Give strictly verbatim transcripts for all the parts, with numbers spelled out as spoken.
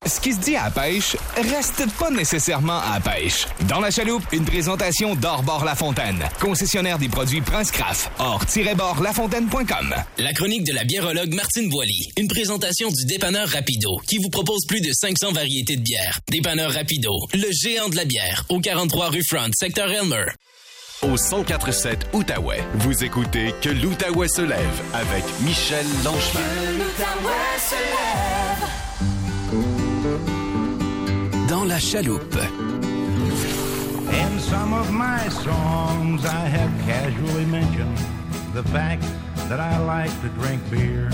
Ce qui se dit à la pêche, reste pas nécessairement à la pêche. Dans la chaloupe, une présentation d'Or-Bord Lafontaine, concessionnaire des produits Prince Craft. or tiret bord lafontaine point com. La chronique de la biérologue Martine Boily. Une présentation du dépanneur Rapido, qui vous propose plus de cinq cents variétés de bières. Dépanneur Rapido, le géant de la bière, au quarante-trois rue Front, secteur Elmer. Au cent quatre sept Outaouais, vous écoutez Que l'Outaouais se lève avec Michel Langemin. Que l'Outaouais se lève. Dans la chaloupe. In some of my songs I have casually mentioned the fact that I like to drink beer.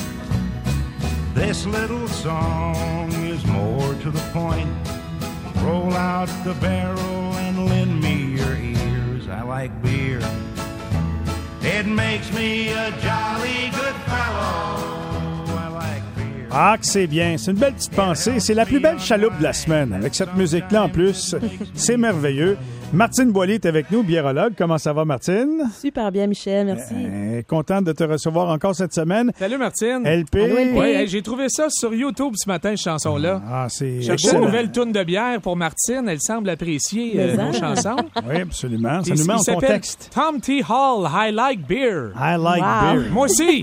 This little song is more to the point. Roll out the barrel and lend me your ears. I like beer. It makes me a jolly good fellow. Ah, que c'est bien. C'est une belle petite pensée. C'est la plus belle chaloupe de la semaine. Avec cette musique-là en plus, c'est merveilleux. Martine Boily est avec nous, biérologue. Comment ça va, Martine? Super bien, Michel. Merci. Euh, contente de te recevoir encore cette semaine. Salut, Martine. L P. Allô, L P. Oui, hey, j'ai trouvé ça sur YouTube ce matin, cette chanson-là. Ah, c'est Je cherchais une excellent. nouvelle toune de bière pour Martine. Elle semble apprécier euh, nos chansons. Oui, absolument. Ça Il, nous met il en s'appelle contexte. Tom T. Hall, I Like Beer. I like Wow. beer. Moi aussi.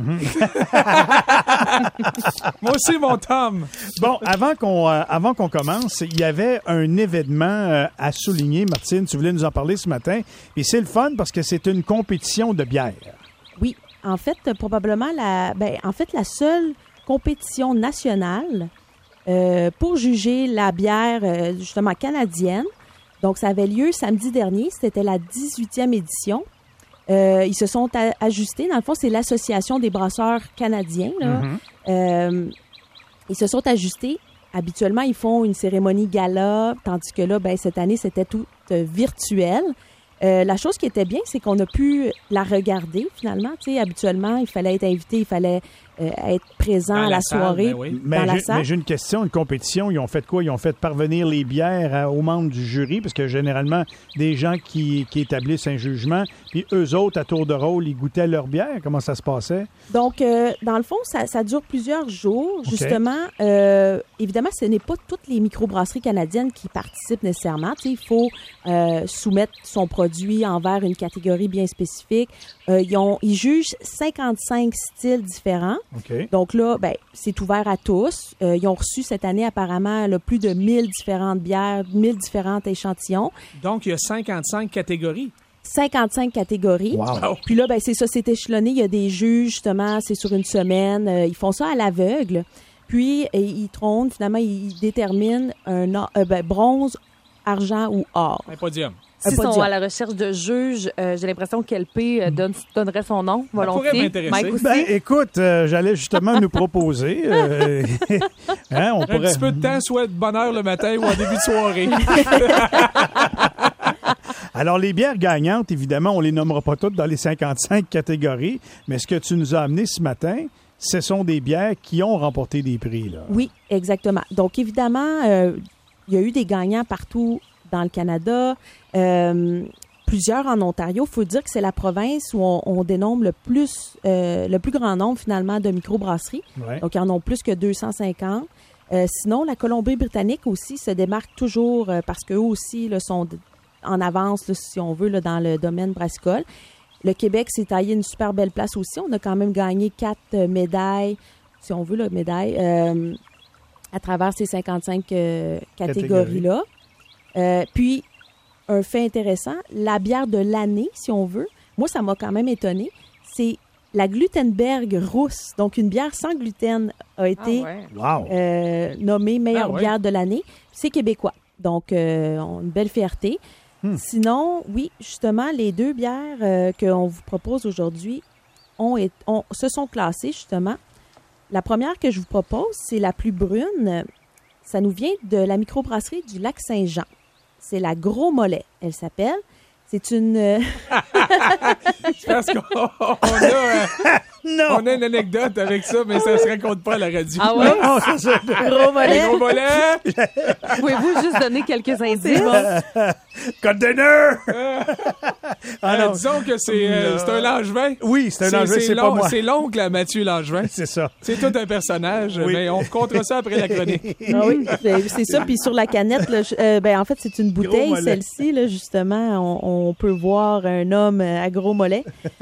Moi aussi, mon Tom. Bon, avant qu'on euh, avant qu'on commence, il y avait un événement euh, à souligner. Martine, tu voulais nous en parler ce matin. Et c'est le fun parce que c'est une compétition de bière. Oui, en fait, probablement la, ben, en fait, la seule compétition nationale euh, pour juger la bière euh, justement canadienne. Donc, ça avait lieu samedi dernier. C'était la dix-huitième édition. Euh, ils se sont a- ajustés. Dans le fond, c'est l'Association des brasseurs canadiens. Là. Mm-hmm. Euh, ils se sont ajustés. Habituellement, ils font une cérémonie gala, tandis que là, ben, cette année, c'était tout euh, virtuel. Euh, la chose qui était bien, c'est qu'on a pu la regarder, finalement. Tu sais, habituellement, il fallait être invité, il fallait euh, être présent Dans à la la salle, soirée, ben oui. Mais dans la j'ai, salle. mais j'ai une question, une compétition. Ils ont fait quoi? Ils ont fait parvenir les bières à- aux membres du jury, parce que généralement, des gens qui, qui établissent un jugement, puis eux autres, à tour de rôle, ils goûtaient leur bière. Comment ça se passait? Donc, euh, dans le fond, ça, ça dure plusieurs jours. Justement, euh, évidemment, ce n'est pas toutes les microbrasseries canadiennes qui participent nécessairement. Tu sais, il faut euh, soumettre son produit envers une catégorie bien spécifique. Euh, ils, ont, ils jugent cinquante-cinq styles différents. OK. Donc là, ben, c'est ouvert à tous. Euh, ils ont reçu cette année apparemment là, plus de mille différentes bières, mille différents échantillons. Donc, il y a cinquante-cinq catégories. cinquante-cinq catégories. Wow. Puis là, ben, c'est ça, c'est échelonné. Il y a des juges, justement, c'est sur une semaine. Euh, ils font ça à l'aveugle. Puis, et, ils trônent, finalement, ils déterminent un or- euh, ben, bronze, argent ou or. Un podium. Un S'ils sont podium. à la recherche de juges, euh, j'ai l'impression qu'L P euh, donne, donnerait son nom pourrait volontiers. m'intéresser. Mike aussi. Ben, écoute, euh, j'allais justement nous proposer. euh, hein, on Un pourrait... petit peu de temps, soit de bonne heure le matin ou en début de soirée. Alors, les bières gagnantes, évidemment, on les nommera pas toutes dans les cinquante-cinq catégories, mais ce que tu nous as amené ce matin, ce sont des bières qui ont remporté des prix, là. Oui, exactement. Donc, évidemment, euh, il y a eu des gagnants partout dans le Canada, euh, plusieurs en Ontario. Il faut dire que c'est la province où on, on dénombre le plus, euh, le plus grand nombre, finalement, de microbrasseries. Ouais. Donc, ils en ont plus que deux cent cinquante. Euh, sinon, la Colombie-Britannique aussi se démarque toujours euh, parce qu'eux aussi là, sont d- en avance, là, si on veut, là, dans le domaine brassicole. Le Québec s'est taillé une super belle place aussi. On a quand même gagné quatre euh, médailles, si on veut, là, médailles, euh, à travers ces cinquante-cinq euh, catégories-là. Euh, puis, un fait intéressant, la bière de l'année, si on veut, moi, ça m'a quand même étonné, c'est la Glutenberg rousse. Donc, une bière sans gluten a été Ah ouais. Wow! euh, nommée meilleure Ah ouais. bière de l'année. C'est québécois. Donc, euh, on a une belle fierté. Hmm. Sinon, oui, justement, les deux bières euh, qu'on vous propose aujourd'hui ont, été- ont- se sont classées, justement. La première que je vous propose, c'est la plus brune. Ça nous vient de la microbrasserie du Lac-Saint-Jean. C'est la Gros Mollet, elle s'appelle. C'est une... euh, Je pense qu'on on a, euh, Non! on a une anecdote avec ça, mais ça se raconte pas à la radio. Ah ouais? Non, c'est ça. Gros Mollet. Les gros volets! Pouvez-vous juste donner quelques indices? Container! Ah Euh, non. disons que c'est euh, c'est un Langevin. Oui, c'est un Langevin, c'est pas l'on- moi. C'est l'oncle à Mathieu Langevin. C'est ça. C'est tout un personnage, Oui. mais on comptera ça après la chronique. Ah oui, c'est c'est ça. Puis sur la canette, là, je- euh, ben, en fait, c'est une bouteille, mollet. celle-ci, là, justement. On, on peut voir un homme à gros mollet.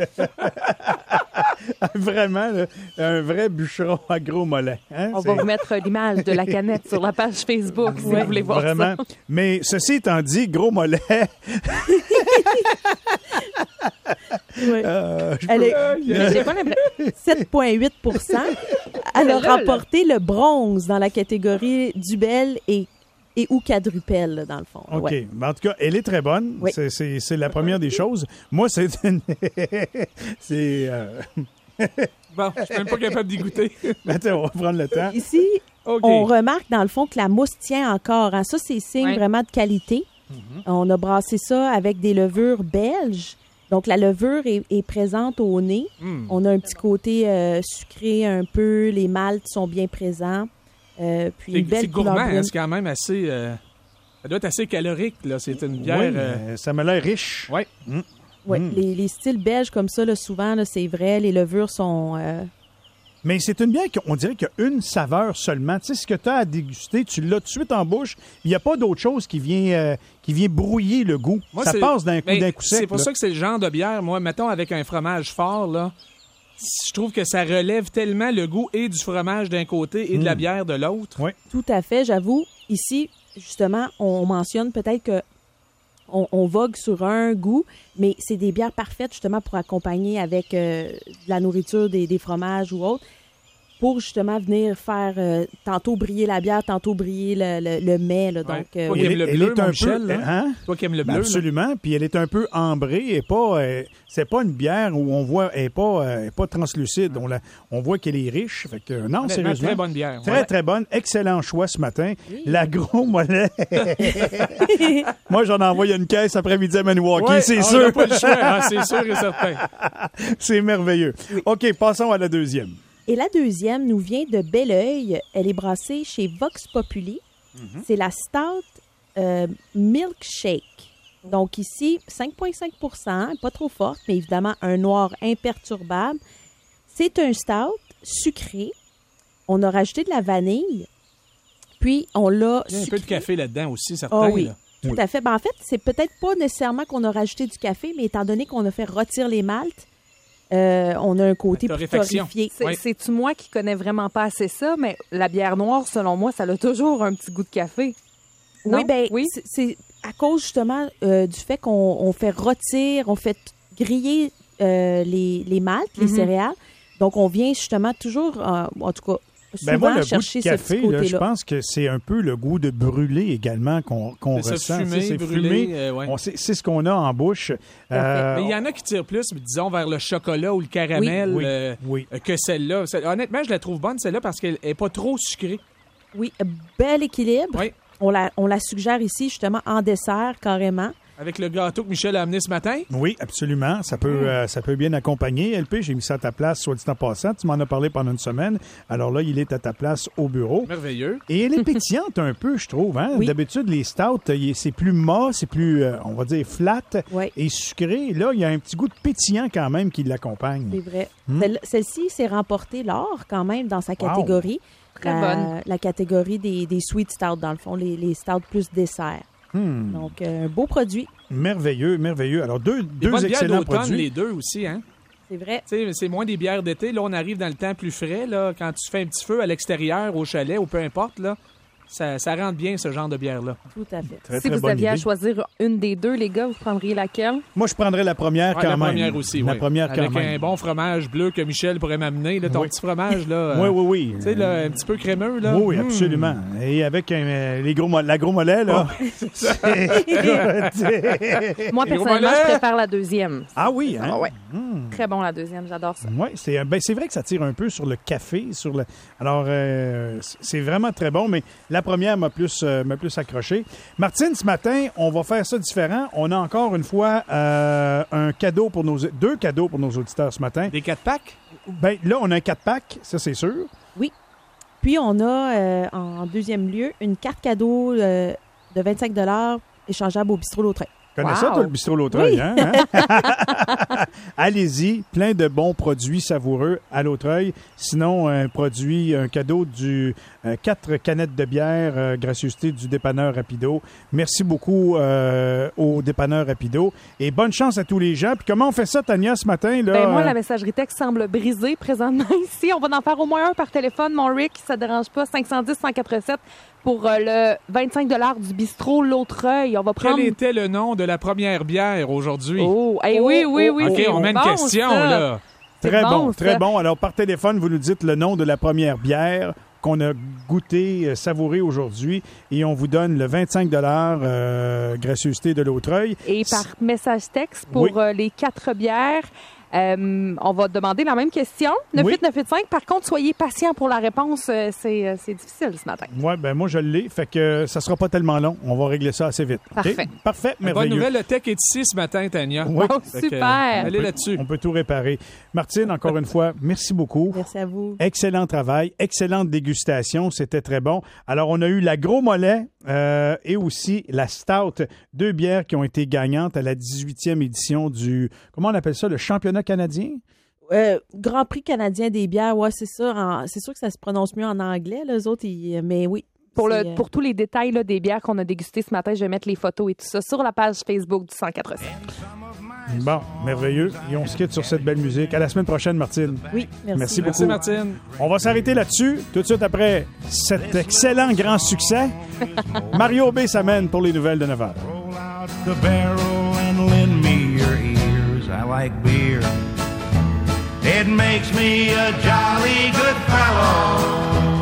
Vraiment, là, un vrai bûcheron à gros mollet. Hein? On C'est- va vous mettre l'image de la canette sur la page Facebook si vous voulez voir Vraiment. ça. Mais ceci étant dit, gros mollet. Oui. euh, je Elle peux- est J'ai pas l'impression- sept virgule huit pour cent. Elle a remporté le bronze dans la catégorie Dubel et, et ou quadrupel, là, dans le fond. OK. Ouais. Mais en tout cas, elle est très bonne. Oui. C'est, c'est, c'est la première des choses. Moi, c'est une... c'est... euh, Bon, je suis même pas capable d'y goûter. Attends, on va prendre le temps. Ici, OK. on remarque dans le fond que la mousse tient encore. Hein. Ça, c'est signe Ouais. vraiment de qualité. On a brassé ça avec des levures belges. Donc, la levure est, est présente au nez. Mm. On a un petit côté euh, sucré un peu. Les maltes sont bien présents. Euh, puis C'est une belle c'est gourmand, couleur hein, brune. c'est quand même assez... euh, ça doit être assez calorique, là. C'est une bière... Oui, euh, mais ça m'a l'air riche. ouais. Ouais, Mm. les, les styles belges comme ça, là, souvent, là, c'est vrai, les levures sont... euh, Mais c'est une bière qu'on dirait qu'il y a une saveur seulement. Tu sais, ce que tu as à déguster, tu l'as tout de suite en bouche. Il n'y a pas d'autre chose qui vient, euh, qui vient brouiller le goût. Moi, ça c'est- passe d'un coup, ben, d'un coup sec. C'est pour là. ça que c'est le genre de bière, moi, mettons, avec un fromage fort, là, je trouve que ça relève tellement le goût et du fromage d'un côté et de la Mm. bière de l'autre. Oui. Tout à fait, j'avoue. Ici, justement, on mentionne peut-être que on, on vogue sur un goût, mais c'est des bières parfaites justement pour accompagner avec euh, de la nourriture, des, des fromages ou autre, pour justement venir faire euh, tantôt briller la bière, tantôt briller le, le, le mets. Là, Ouais. donc, euh, Toi qui oui. aimes Elle, le elle bleu, est mon un Michel, peu... là. Hein? Toi qui aimes le bleu, Ben, là. absolument. Puis elle est un peu ambrée et pas... euh, c'est pas une bière où on voit... Elle est pas, euh, elle est pas translucide. On, la, on voit qu'elle est riche. Fait que, non, Honnêtement, sérieusement. très bonne bière. Très, Ouais. très bonne. Excellent choix ce matin. La gros mollet. Moi, j'en envoie une caisse après-midi à Maniwaki, Ouais, c'est on sûr. n'a pas le choix, hein, c'est sûr et certain. C'est merveilleux. OK, passons à la deuxième. Et la deuxième nous vient de Belleuil. Elle est brassée chez Vox Populi. C'est la Stout euh, Milkshake. Donc ici, cinq virgule cinq pour cent, pas trop forte, mais évidemment un noir imperturbable. C'est un stout sucré. On a rajouté de la vanille, puis on l'a Il y a un peu sucré. de café là-dedans aussi, certain. Ah oui, là. tout Oui. à fait. Ben, en fait, c'est peut-être pas nécessairement qu'on a rajouté du café, mais étant donné qu'on a fait rôtir les maltes, euh, on a un côté La plus torréfaction. torréfié. C'est- Ouais. C'est-tu moi qui connais vraiment pas assez ça, mais la bière noire, selon moi, ça a toujours un petit goût de café. Non? Oui, ben, Oui? c'est- c'est à cause justement euh, du fait qu'on on fait rôtir, on fait griller euh, les, les maltes, les Mhm. céréales. Donc, on vient justement toujours, euh, en tout cas, souvent Ben moi, le goût chercher de ce café, petit là, côté-là. je pense que c'est un peu le goût de brûlé également qu'on qu'on C'est ressent. ça, Tu sais, fumé, c'est brûlé, fumé. euh, ouais. On sait- c'est ce qu'on a en bouche. Euh, Mais il y en a qui tirent plus, disons, vers le chocolat ou le caramel Oui, euh, oui. euh, que celle-là. Celle- Honnêtement, je la trouve bonne, celle-là, parce qu'elle est pas trop sucrée. Oui, bel équilibre. Oui. On la, on la suggère ici justement en dessert carrément. Avec le gâteau que Michel a amené ce matin. Oui, absolument. Ça peut, Mm. euh, ça peut bien accompagner. L P, j'ai mis ça à ta place, soit dit en passant. Tu m'en as parlé pendant une semaine. Alors là, il est à ta place au bureau. Merveilleux. Et elle est pétillante un peu, je trouve. Hein? Oui. D'habitude, les stouts, il- c'est plus mat, c'est plus, euh, on va dire, flat Oui. et sucré. Là, il y a un petit goût de pétillant quand même qui l'accompagne. C'est vrai. Hmm. Celle- Celle-ci s'est remportée l'or quand même dans sa catégorie. Très la, bonne. La catégorie des, des sweet stouts, dans le fond, les, les stouts plus dessert. Hmm. Donc, euh, un beau produit. Merveilleux, merveilleux. Alors, deux, Des deux bonnes bières excellents d'automne, produits. les deux aussi, hein? C'est vrai. Tu sais, c'est moins des bières d'été. Là, on arrive dans le temps plus frais, là. Quand tu fais un petit feu à l'extérieur, au chalet, ou peu importe, là, ça, ça rentre bien, ce genre de bière-là. Tout à fait. Très, Si très vous bonne aviez à idée. choisir une des deux, les gars, vous prendriez laquelle? Moi, je prendrais la première Ouais, quand la même. première aussi, La oui. première quand Avec même. un bon fromage bleu que Michel pourrait m'amener, là, ton Oui. petit fromage, là. Oui, euh, oui, oui. Tu sais, là, un petit peu crémeux, là. Oui, oui, Hmm. absolument. Et avec un, euh, les gros, mo- la gros mollet, là. Moi, Et personnellement, voilà. je préfère la deuxième. Ah oui, hein? Ah ouais. Très bon, la deuxième. J'adore ça. Oui, c'est ben, c'est vrai que ça tire un peu sur le café. sur le. Alors, euh, c'est vraiment très bon, mais la première m'a plus, euh, m'a plus accroché. Martine, ce matin, on va faire ça différent. On a encore une fois euh, un cadeau pour nos... Deux cadeaux pour nos auditeurs ce matin. Des quatre packs? Ben, là, on a un quatre pack, ça c'est sûr. Puis, on a, euh, en deuxième lieu, une carte cadeau euh, de vingt-cinq dollars échangeable au bistrot L'Autrain. Tu connais Wow. ça, toi, le bistrot L'Autreuil, Oui. hein? hein? Allez-y, plein de bons produits savoureux à L'Autreuil. Sinon, un produit, un cadeau du euh, quatre canettes de bière, euh, gracieuseté du dépanneur Rapido. Merci beaucoup euh, au dépanneur Rapido. Et bonne chance à tous les gens. Puis comment on fait ça, Tania, ce matin? Là, Ben moi, euh, la messagerie texte semble brisée présentement ici. On va en faire au moins un par téléphone, mon Rick, ça ne dérange pas. cinq un zéro, un quatre sept pour euh, le vingt-cinq dollars du bistrot L'Autreuil. On va prendre... Quel était le nom de la première bière aujourd'hui? Oh, hey, oui, oui, oui. OK, c'est on met une bon, question, ça. là. C'est Très bon, bon, très ça. bon. Alors, par téléphone, vous nous dites le nom de la première bière qu'on a goûté, euh, savouré aujourd'hui, et on vous donne le vingt-cinq dollars euh, gracieuseté de L'Autreuil. Et par message texte pour Oui. euh, les quatre bières, euh, on va demander la même question. neuf huit neuf huit cinq. Par contre, soyez patient pour la réponse. euh, c'est, euh, c'est difficile ce matin. Oui, ben moi, je l'ai. Fait que euh, ça sera pas tellement long. On va régler ça assez vite. OK? Parfait. Parfait, Bonne merveilleux. nouvelle, le tech est ici ce matin, Tania. Oui. Oh, Fait que, super. euh, allez là-dessus. On peut tout réparer. Martine, encore une fois, merci beaucoup. Merci à vous. Excellent travail, excellente dégustation, c'était très bon. Alors, on a eu la Gros Mollet euh, et aussi la Stout, deux bières qui ont été gagnantes à la dix-huitième édition du, comment on appelle ça, le championnat canadien? Euh, Grand Prix canadien des bières, ouais, c'est ça. En- c'est sûr que ça se prononce mieux en anglais, les autres, ils- mais oui. Pour, c'est, le, euh, pour tous les détails là, des bières qu'on a dégustées ce matin, je vais mettre les photos et tout ça sur la page Facebook du cent quatre sept. Bon, merveilleux. Et on se quitte sur cette belle musique. À la semaine prochaine, Martine. Oui, merci. Merci beaucoup. Merci, Martine. On va s'arrêter là-dessus. Tout de suite après cet excellent grand succès, Mario B s'amène pour les nouvelles de neuf heures. Roll out the barrel and lend me your ears. I like beer. It makes me a jolly good fellow.